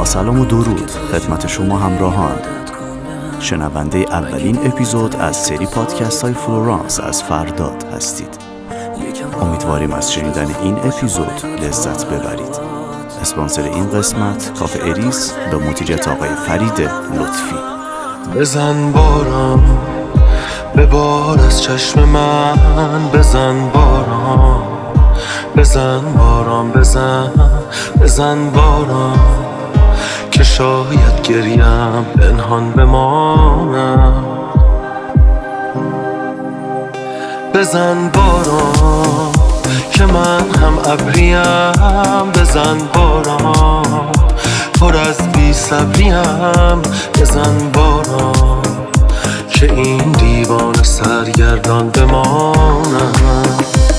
با سلام و درود خدمت شما همراهان، شنونده اولین اپیزود از سری پادکست های فلورانس از فرداد هستید. امیدواریم از شنیدن این اپیزود لذت ببرید. اسپانسر این قسمت کافه اریس به مدیریت آقای فرید لطفی. بزن بارم به بار از چشم من، بزن بارم، بزن بارم، بزن بارم که شاید گریم پنهان بمانم. بزن بارم که من هم ابریم، بزن بارم پر از بی صبریم، بزن بارم که این دیوان سرگردان بمانم.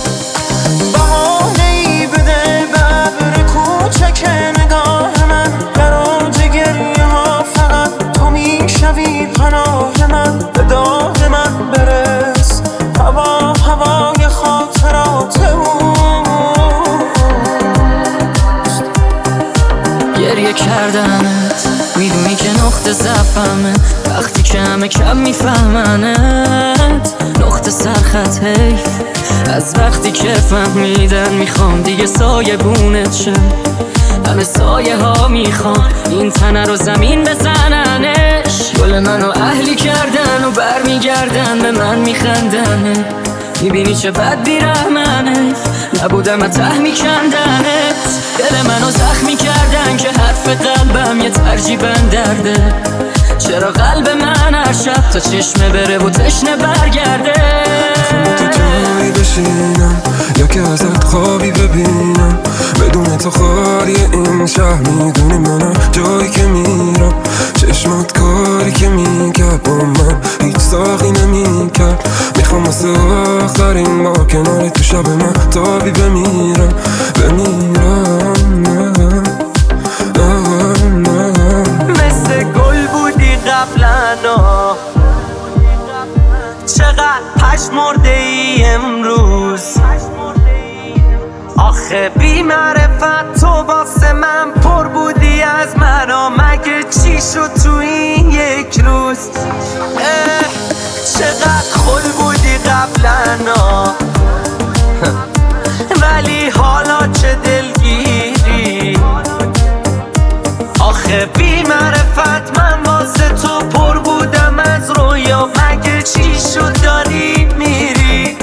بهانه‌ای بده ببر کوچک نگاه من، گراج گریه ها فقط تو میشوی پناه من. به داد من برس هوای خاطرات اوست. گریه کردنت میدونی که نقطه ضعفمه، وقتی که همه کم میفهمنت نقطه سرخط حیف. از وقتی که فهمیدن میخوام دیگه سایه بونت شم، همه سایه ها میخوام این تنه رو زمین بزننش. گل منو اهلی کردن و برمیگردن به من میخندنه، میبینی چه بد بیرحمنه، نبودم ته میکندنت. دل منو زخمی کردن که حرف قلبم یه ترجیبن درده. چرا قلب من هر شب تا چشمه بره و تشنه برگرده؟ تو جایی بشینم یا که ازت خوابی ببینم، بدون تو خالی این شهر. میدونی منم جایی که میرم، چشمات کاری که میکرد با من هیچ ساقی نمیکرد. میخوام واسه آخرین بار کنار تو شب من تابی بمیرم. مثل گل بودی قبلا، چقدر پشمرده ای امروز. آخه بی معرفت تو واسه من پر بودی از مرا، مگه چی شد تو این یک روز؟ چقدر خل بودی قبلا، ولی حالا چه دلگیری. آخه بی معرفت من واسه تو پر بودم از رویا، مگه چی شد داری میری؟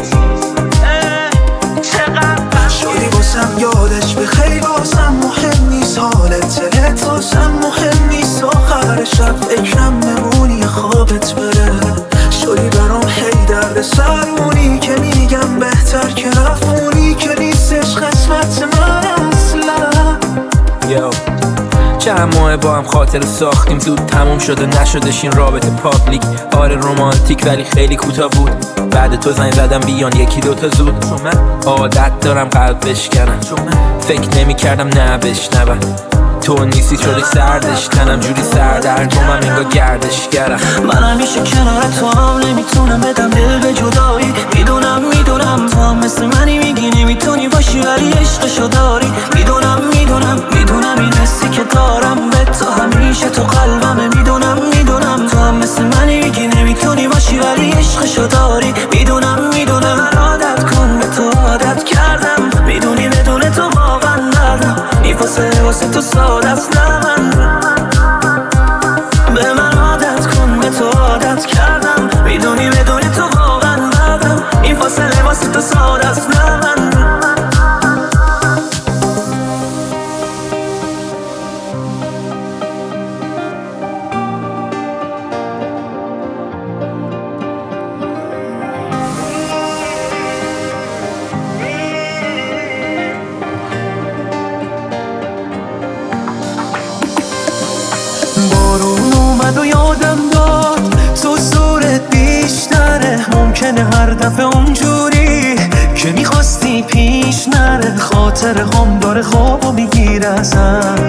چقدر شدی واسم یادش به خیلی واسم مهم نیست، حالت دلت واسم مهم نیست. آخر شب فکرم نمونی خوابت بره، شدی برام هی درد سرونی که میگم بهتر که رفونی، که نیستش قسمت من اصلا. چند ماه با هم خاطر ساختیم، زود تموم شده نشدش این رابطه پابلیک. آره رومانتیک ولی خیلی کوتاه بود. بعد تو زنگ زدم بیان یکی دوتا زود، چون من عادت دارم قلب بشکنم، چون من فکر نمی کردم نه بشنوم. تو نیستی شدی سردش تنم، جوری سردرگمم انگار گردشگرم. من همیشه کنار تو هم نمیتونم بدم دل به جدایی. میدونم تو هم مثل منی، میگی نمیتونی باشی ولی عشقشو داری. میدونم این حسی که دارم به تو همیشه تو قلبمه. میدونم تو هم مثل منی، میگی نمیتونی باشی ولی عشقشو داری. میدونم من عادت کن به تو عادت کردم، میدونی بدون تو واقعا دردم میفاسه واسه تو ساده است. من به من عادت کن به تو عادت کردم، میدونی بدون تو واقعا دردم این فاصله واسه تو ساده است. بارون اومد و یادم داد تو زورت بیشتره، ممکنه هر دفعه اونجوری که میخواستی پیش نره. خاطر هم داره خوابو میگیره ازم،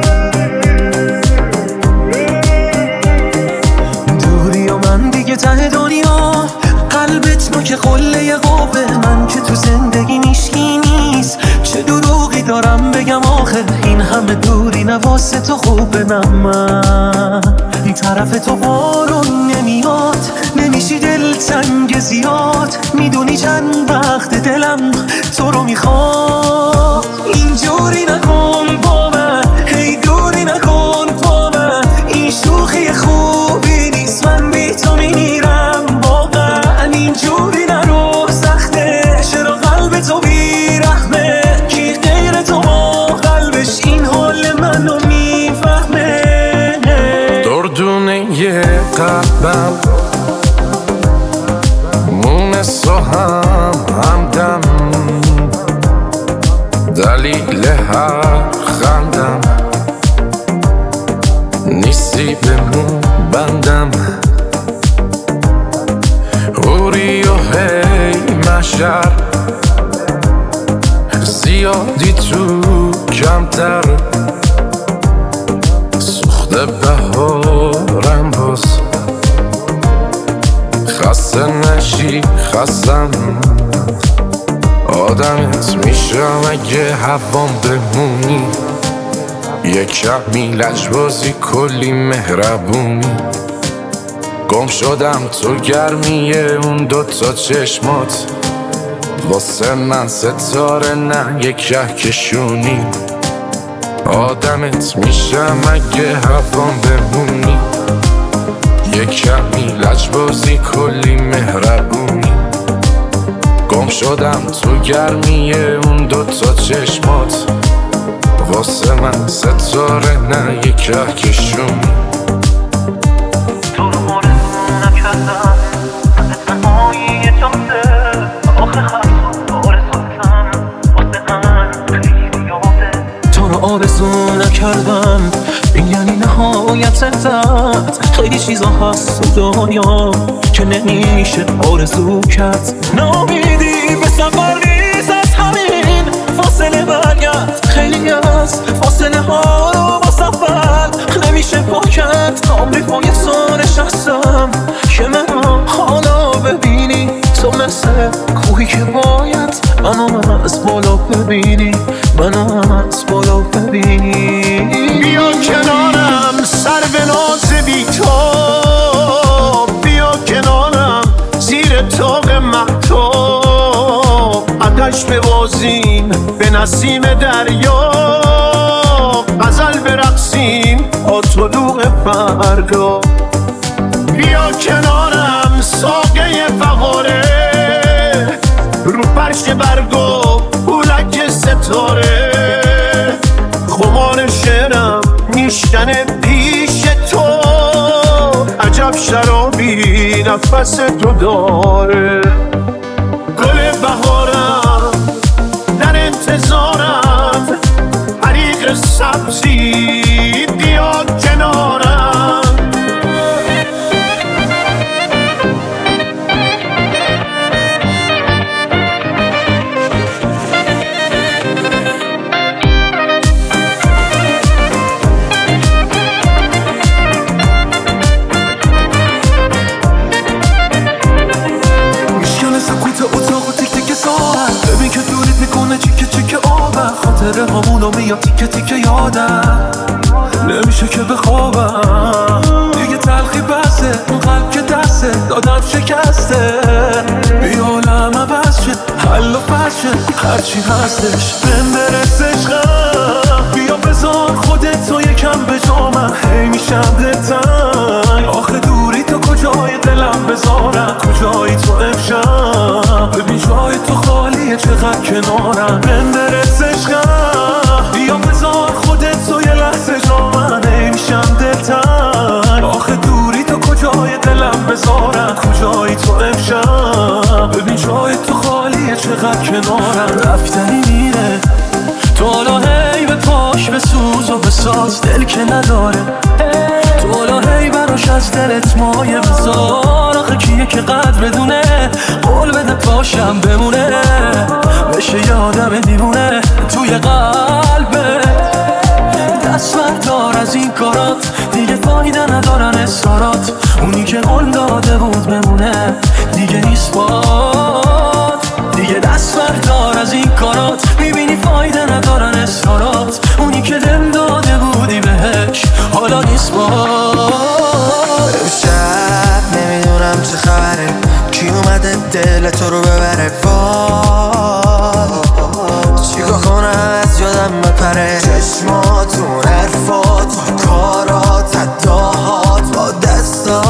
دوری و من دیگه ته دنیا. قلبت نوک قله قوه من که تو زندگی نیشکی نیست. چه دروغی دارم بگم آخه این همه دوری نواسه تو خوبه من این طرف تو بارون نمیاد نمیشی دلتنگ زیاد میدونی چند وقت دلم تو رو میخواد اینجوری نکن با من هی دوری نکن با من این شوخی خوبی نیست من بی تو میمیرم واقعا اینجوری نرو سخته چرا قلب تو بیرحمه کی غیر تو با قلبش این حال منو میفهمه دردونه قلبم مونس و همدم دلیل هر خندم نیستی به مون بندم اوری و هی مشر زیادی تو کمتر سوخته بهارم باز خسته نشی خستم آدمت میشم اگه هوام بمونی یک کمی لجبازی کلی مهربونی گم شدم تو گرمیه اون دوتا چشمات واسه من ستاره نه یک کهکشونی آدمت میشم اگه هوام بمونی یک کمی لجبازی کلی مهربونی گم شدم تو گرمیه اون دوتا چشمات واسه من ستاره نه یک کهکشونی تو رو آرزو نکردم تنهایی جاده آخه خط آرزوتم واسه من خیلی یاده تو رو آرزو نکردم این یعنی نهایت درد خیلی چیزا هست تو دنیا که نمیشه آرزو کرد نامیدی به سفر نیست از همین فاصله برگرد خیلی از فاصله ها رو با سفر نمیشه پاکت آمریکای تو نشستم که منو حالا ببینی تو مثل کوهی که باید منو از بالا ببینی منو از بالا ببینی بیا کنارم سر به ناز بی تو بیا کنارم زیر طاق مهتاب آتش ببازیم به نسیم دریا غزل برقصیم با طلوع فردا بیا کنارم ساقه فقاره رو فرش برگو پولک ستاره خمار شعرم میشکنه پیش تو عجب شرابی نفس تو داره گل بهارم در انتظارم حریق سبزی بیا کنارم خاطره همونو میاد تیکه تیکه یادم نمیشه که بخوابم دیگه تلخی بسه اون قلب که دسته دادم شکسته بیا عالم عوض شه حل و فصل هرچی هستش بهم برس عشقم بیا بذار خودت تو یکم به جا من هی میشم دلتنگ آخه دوری تو کجای دلم بذارم کجایی تو امشب ببین جای تو خالیه چقدر کنارم بهم برس عشقم بیا بذار خودت تو یه لحظه جا من هی میشم دلتنگ آخه دوری تو کجای دلم بذارم کجایی تو امشب ببین جای تو خالیه چقدر کنارم رفتنی میره تو حالا هی به پاش بسوز و بساز دل که نداره تو حالا هی براش از دلت مایه بذار آخه کیه که قدر بدونه قول بده پاشم بمونه بشه یادم دیوونه توی قلبه دست بردار از این کارات دیگه فایده ندارن اصرارات اونی که قول داده بود بمونه دیگه نیست باد دیگه دست بردار از این کارات میبینی فایده ندارن دل داده بودی بهش حالا نیست با. شب نمیدونم چه خبره، کی اومده دل تو رو ببره، چیکار کنم از یادم بپره، چشماتون، حرفات، کارات، اداهات با دستات،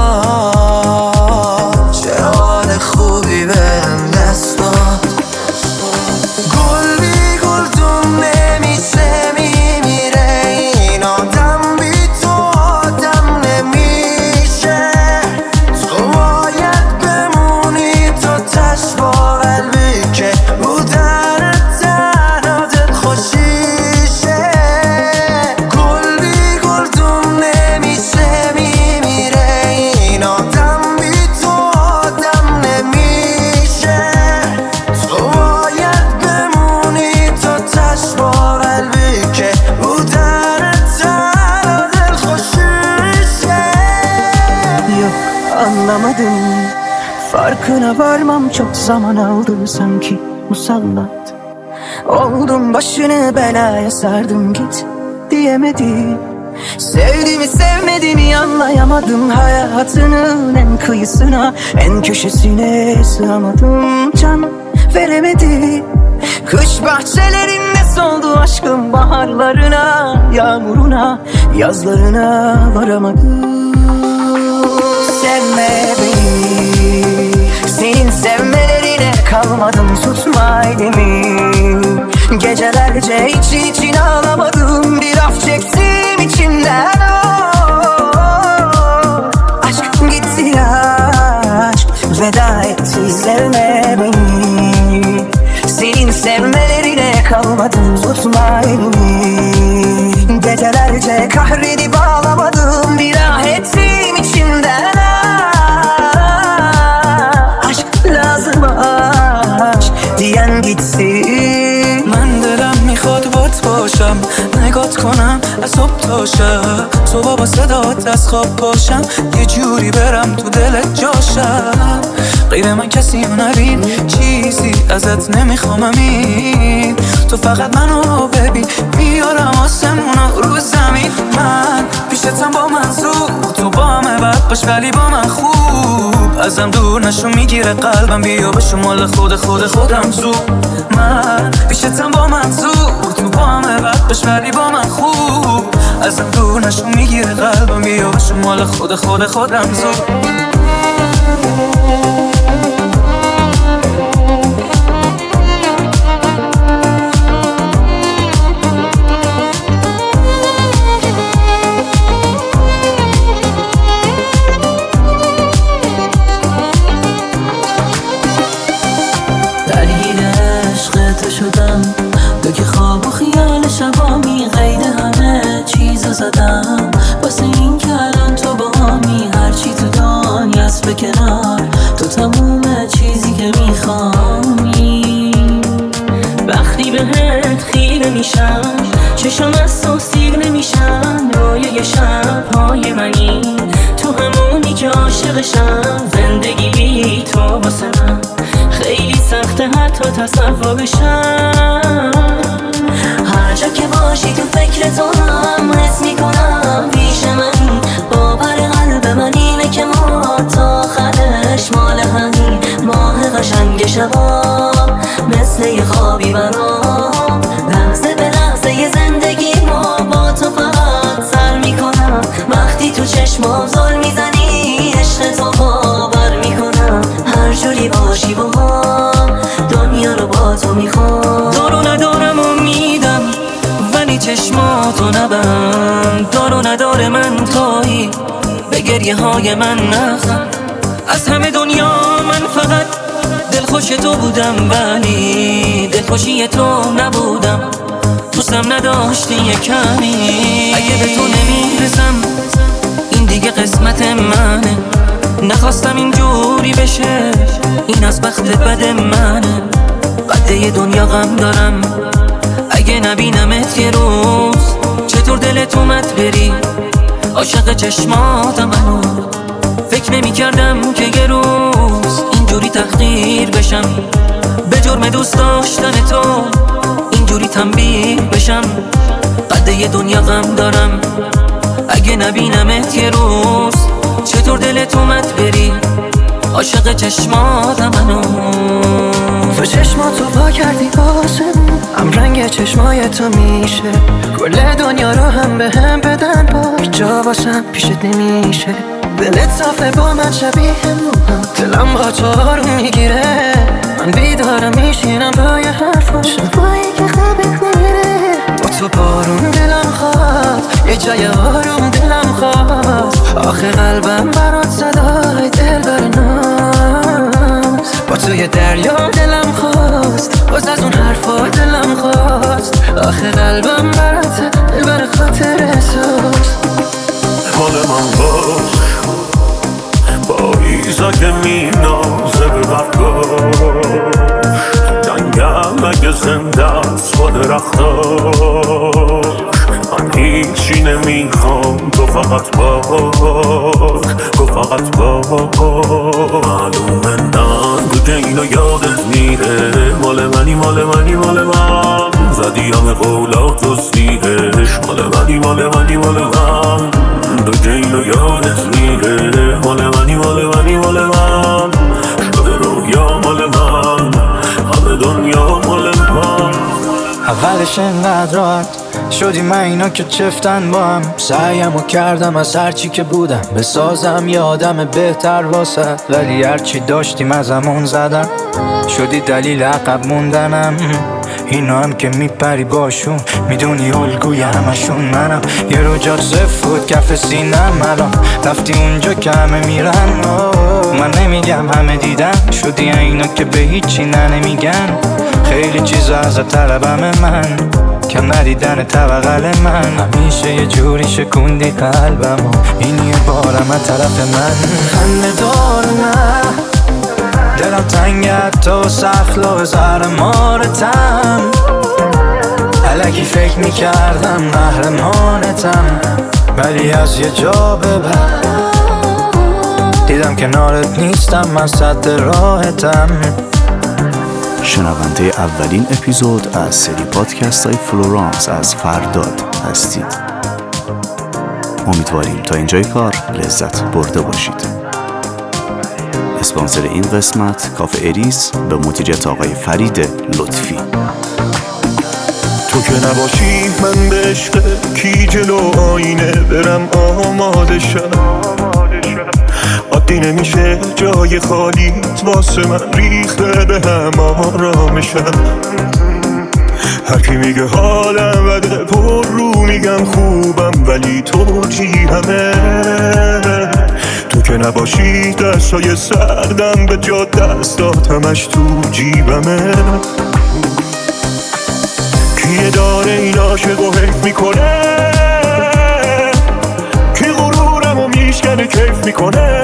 چه حال خوبی بهم دست داد. گل بی گلدون نمیشه میمیره، این آدم بی تو آدم نمیشه، تو باید بمونی تو تش با قلبی که بودن تنها دل خوشیشه. گل بی گلدون نمیشه میمیره، این آدم بی تو آدم نمیشه، تو باید بمونی تو تش با قلبی که بودن تنها دل خوشیشه. Yok anlamadım, farkına varmam çok zaman aldı sanki musallat. Oldum başını belaya sardım git diyemedim. Sevdiğimi sevmediğimi anlayamadım, hayatının en kıyısına en köşesine sığamadım, can veremedim. Kış bahçelerinde soldu aşkım baharlarına, yağmuruna, yazlarına varamadım. Sevme beni, senin sevmelerine kalmadım, tutma elimi. Gecelerce için için ağlamadım, bir af çektim içimden. Aşk gitti, aşk veda etti. Sevme beni, senin sevmelerine kalmadım, tutma elimi. Gecelerce kahredip ağlamadım, bir ah ettim içimden. Aşk lazım, aşk diyen gitsin. من دلم میخواد بات باشم، نگات کنم از صبح تا شب، صبح با صدات از خواب پاشم، یه جوری برم تو دلت جاشم. غیر من کسی نبین، چیزی ازت نمیخوام امین، تو فقط منو ببین، میارم آسمونا رو زمین. من پیشتم با منظور، تو با همه بد باش ولی با من خوب، ازم دور نشو میگیره قلبم، بیا بشو مال خودم زود. من پیشتم با منظور، تو با همه بد باش ولی با من خوب، ازم دور نشو میگیره قلبم، بیا بشو مال خودم زود. تو که خواب و خیال شبامی، قید همه چیزو زدم واسه این که الان تو با همی، هرچی تو دنیاست به کنار، تو تموم چیزی که میخوامی. وقتی بهت خیره میشم، چشم از تو سیر نمیشن، رویای شبهای منی، تو همونی که عاشقشم. زندگی بی تو واسه من خیلی سخته حتی تصور بشم. هر جا که باشی تو فکر تو هم حس میکنم پیش منی، باور قلب من اینه که ما تا آخرش مال همین. ماه قشنگ شبا مثل یه خوابی برام، لحظه به لحظه یه زندگی ما با تو فقط سر میکنم. وقتی تو چشمام زل میزنی عشق تو باور میکنم، هر جوری باشی با هم دنیا رو با تو میخوام. دارو ندارم امیدم ولی چشماتو نبند، دارو نداره من تویی به گریه های من نخند. از همه دنیا من فقط دلخوش تو بودم، ولی دلخوشی تو نبودم، دوستم نداشتی یه کمی. اگه به تو نمیرسم این دیگه قسمت منه، نخواستم اینجوری بشه، این از بخت بد منه. قده دنیا غم دارم اگه نبینمت یه روز، چطور دلت اومد بری عاشق چشماتم هنوز. فکر نمی کردم که یه روز اینجوری تحقیر بشم، به جرم دوست داشتن تو اینجوری تنبیه بشم. قده یه دنیا غم دارم. اگه نبینمت یه روز چطور دلت اومد بری؟ عاشق چشماتم هنوز. تو چشماتو پا کردی واسمون، هم رنگ چشمای تو میشه کل دنیا رو هم به هم بدن، با هیچ جا واسم پیشت نمیشه. دلت صافه با من شبیه موهم، دلم با تو آروم میگیره. من بیدارم میشینم با یه حرفا، شبایی که خوابت نمیره. با تو بارون دلم خواد، یه جای آروم دلم خواد. آخه قلبم برات صدای دل برناز. با تو یه دریا دلم خواست، باز از اون حرفا دلم خواست. آخه قلبم برات دل بر خاطر احساس. مال من باش پاییزا که می نازه به برگاش، جنگم اگه زنده است با درختاش. من هیچی نمیخوام تو فقط باش، تو فقط باش. معلومه نگو که اینو یادت میره، مال منی مال منی مال من. زدی همه قولات و سیهش، مال منی مال منی مال من. تو که اینو یادت میره، مال منی مال منی مال من. شده رویا مال من، همه دنیا مال من. اولش انقدر راحت شدیم اینا که چفتن با هم. سعیمو کردم از هرچی که بودم بسازم یادم بهتر واسه، ولی هرچی داشتیم از همون زدم. شدی دلیل عقب موندنم. اینا هم که میپری باشون، میدونی الگوی همشون منم. یه رو جات صفر بود کف سینم، الان رفتی اونجا که همه میرن. من نمیگم همه دیدن، شدی اینا که به هیچی نمیگن. خیلی چیزا از طلبم من، کم ندیدن طبقل من. همیشه یه جوری شکوندی قلبم، این یه بارم از طرف من. خنده دار من دلم تنگت تو سخلا و زهر مارتم. الکی فکر میکردم قهرمانتم، ولی از یه جا به بعد دیدم کنارت نیستم، من سد راحتم. شنونده اولین اپیزود از سری پادکست های فلورانس از فرداد هستید. امیدواریم تا اینجای کار لذت برده باشید. اسپانسر این قسمت کافه اریز به مدیریت آقای فرید لطفی. تو که نباشی من به عشق کی جلو آینه برم آماده شم. عادی نمیشه جای خالیت واسه من ریخته به هم آرامشم. هر کی میگه حالم بده پر رو میگم خوبم، ولی تو چی همه. تو که نباشی دستای سردم به جا دستات همش تو جیبمه. کیه داره این عاشق و حیف میکنه، کی غرورم و میشکنه کیف میکنه.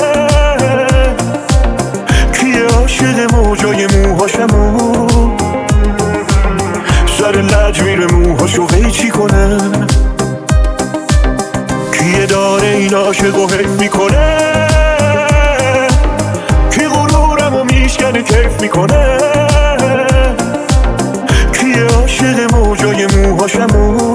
کیه عاشق موجای موهاشمو، سر لج میره موهاشو قیچی کنه. کیه داره این عاشق و حیف میکنه، کی غرورم و میشکنه کیف میکنه. کیه عاشق موجای موهاشمو،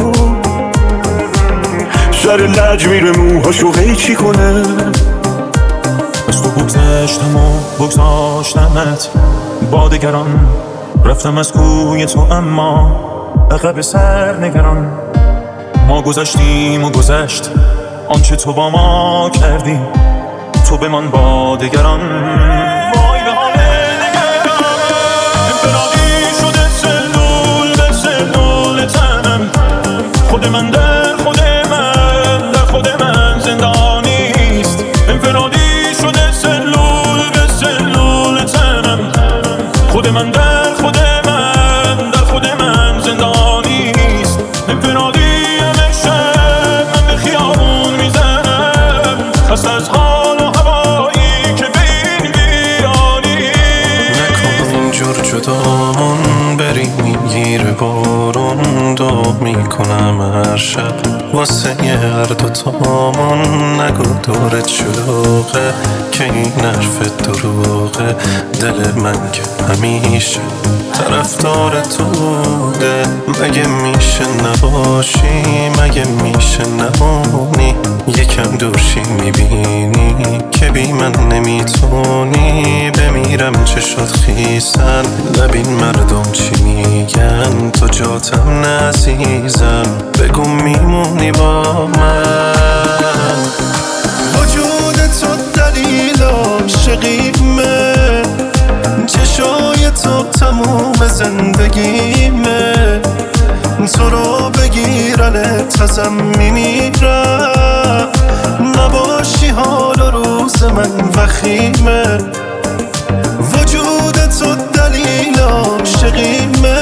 سر لج میره موهاشو قیچی کنه. از تو بگذشتم و بگذاشتمت با دگران، رفتم از کوی تو اما عقب سر نگران. ما گذشتیم و گذشت آنچه تو با ما کردی، تو بمان با دگران. وای به حال دگران، انفرادی شده سلول به سلول تنم. خود من در خود من در خود من زندانیست. انفرادی شده سلول به سلول تنم. خود من در خود من در خود من زندانیست. انفرادی همه شب من به خیابون میزنم، خست از حال و هوایی که بین بیانی. نکن اینجور جدامون بریم میگیره بارون، دو میکنم هر شب واسه هر دوتامون نگو دورت شلوغه که این حرف دروغه. دل من که همیشه طرفدار تو بوده. مگه میشه نباشی، مگه میشه نمونی، یکم دورشی میبینی که بی من نمیتونی. بمیرم چشات خیسن، نبین مردم چی میگن، تو جاتم نعزیزم، بگو میمونی با من. وجود تو دلیل عاشقیمه، چشای تو تموم زندگیمه. تو رو بگیرنت ازم میمیرم، نباشی حال و روز من وخیمه. وجود تو دلیل عاشقیمه،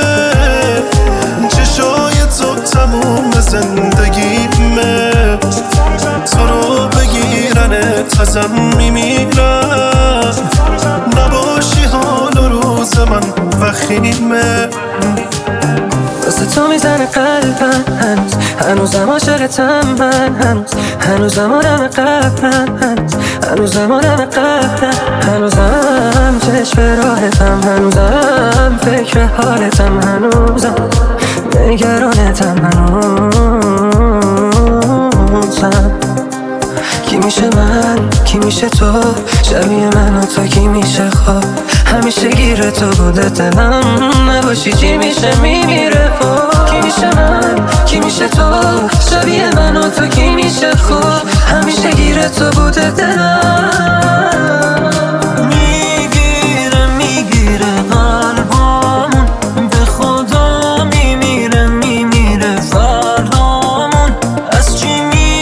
چشای تو تموم زندگیمه. تو رو بگیرنت ازم میمیرم، نباشی حال و روز من وخیمه. واسه تو میزنه قلبم هنوزم عاشقتم من، هنوزم آدم قلبم، هنوزم آدم قلبم، هنوزم چشم راحتم، هنوزم فکر حالتم، هنوزم نگرانتم، هنوزم. کی میشه من، کی میشه تو، شبیه من و تو کی میشه خواب. همیشه گیر تو بوده دلم، نباشی چی میشه میمیره. کی میشه من، کی میشه تو، شبیه من و تو کی میشه خواب. همیشه گیر تو بوده دلم. میگیره قلبامون، به خدا میمیره فرامون. از چی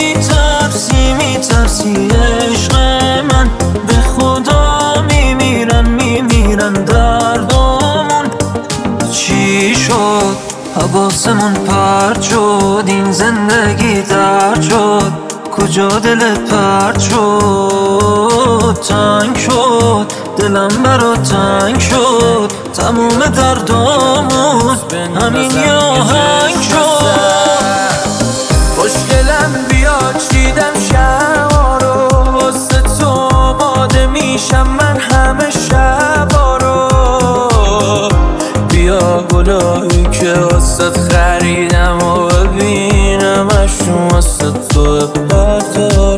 میترسی عشق من، به خدا میمیرن دردامون. چی شد حواسمون پرت شد، این زندگی درد شد، کجا دلت پرت شد. تنگ شد دلم برا تنگ شد، تموم دردامون همین یه آهنگ شد. خوشگلم بیا چیدم شبا رو، واسه تو آماده میشم من همه شبا رو. بیا گلایی که واسه خریدم و ببینم اشون واسه تو بردار.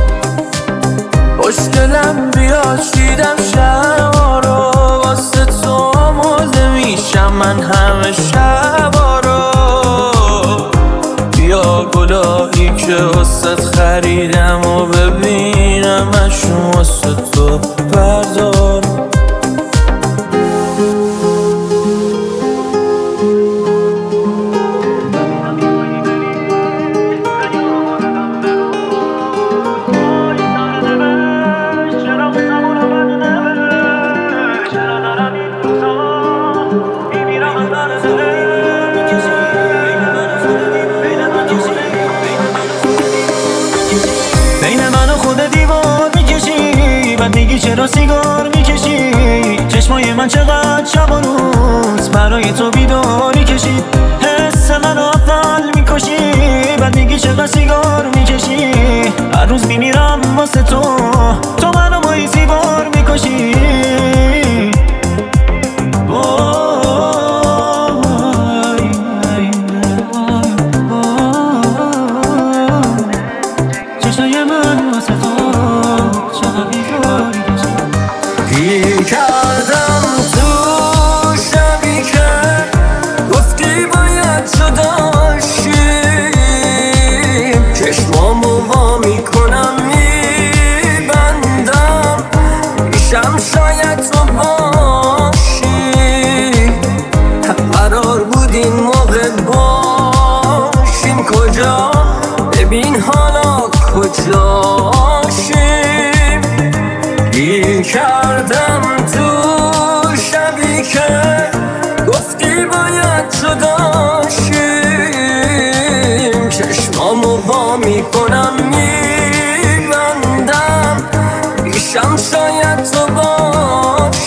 خوشگلم بیا چیدم شبا رو، واسه تو آماده میشم من همه شبا رو. بیا گلایی که واسه خریدم و ببینم اشون واسه تو بردار. بین من و خود دیوار میکشی، بعد میگی چرا سیگار میکشی. چشمای من چقدر شب و روز برای تو بیداری کشید. حس منو اول میکشی، بعد میگی چقدر سیگار میکشی. هر روز میمیرم واسه تو، تو منو مایی سیگار میکشی. چشای من واسه تو چقدر بیداری کشید. گیر کردم تو شبی که گفتی باید جداشیم. چشمامو وا میکنم میبندم، میشم شاید تو باشی. قرار بود این موقع باشیم کجا، ببین حالا کجاشیم. گیر کردم تو شبی که گفتی باید جداشیم. چشمامو وا میکنم میبندم، میشم شاید تو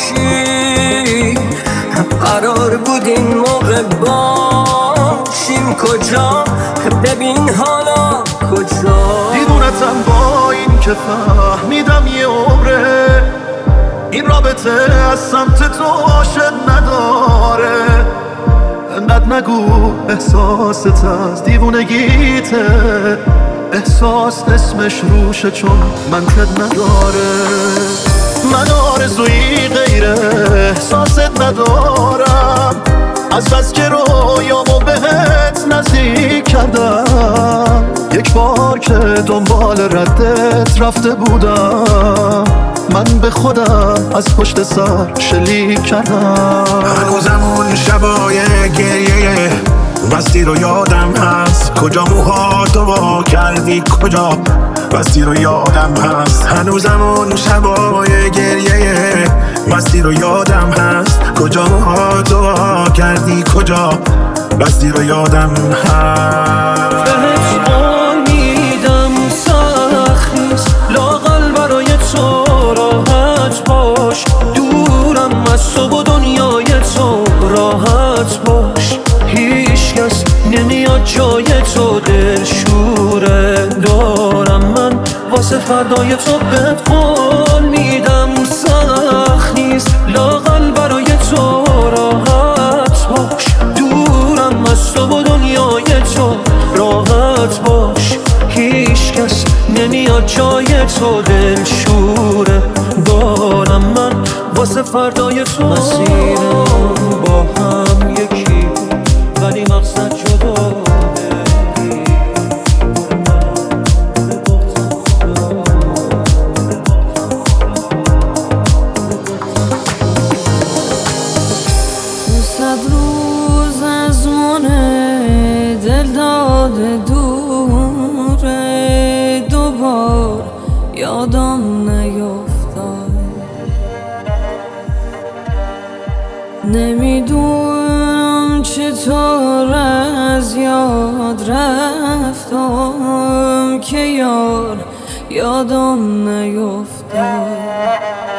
باشی. قرار بود این موقع باشیم کجا ببین حالا کجا دیوونتم با این که فهمیدم یه عمره این رابطه از سمت تو عاشق نداره. انقدر نگو احساست از دیوونگیته، احساس اسمش روشه چون منطق نداره. من آرزویی غیر احساست ندارم، از بس که رویامو بهت نزدیک کردم. یک بار که دنبال ردت رفته بودم، من به خودم از پشت سر شلیک کردم. هنوزم اون شبای گریه بستی رو یادم هست، کجا موهاتو وا کردی کجا بستی رو یادم هست. هنوزم اون شبای گریه بستی رو یادم هست، کجا موهاتو وا کردی کجا بستی رو یادم هست. بهت قول میدم سخت نیست لااقل برای تو راحت باش، دورم از تو و دنیای تو راحت باش. هیچ کس نمیاد جای تو دلشوره دارم من واسه فردای تو. بهت قول میدم سخت نیست لااقل برای تو راحت باش، دورم از تو و دنیای تو راحت باش. هیچ کس نمیاد جای تو دلشوره دارم من واسه فردای تو. مسیرمون با هم یکی ولی مقصد جدا. صد روز از من دل داده دوره، دوبار یادم نیفتاد. نمیدونم چطور از یاد رفتم که یار یادم نیفتاد.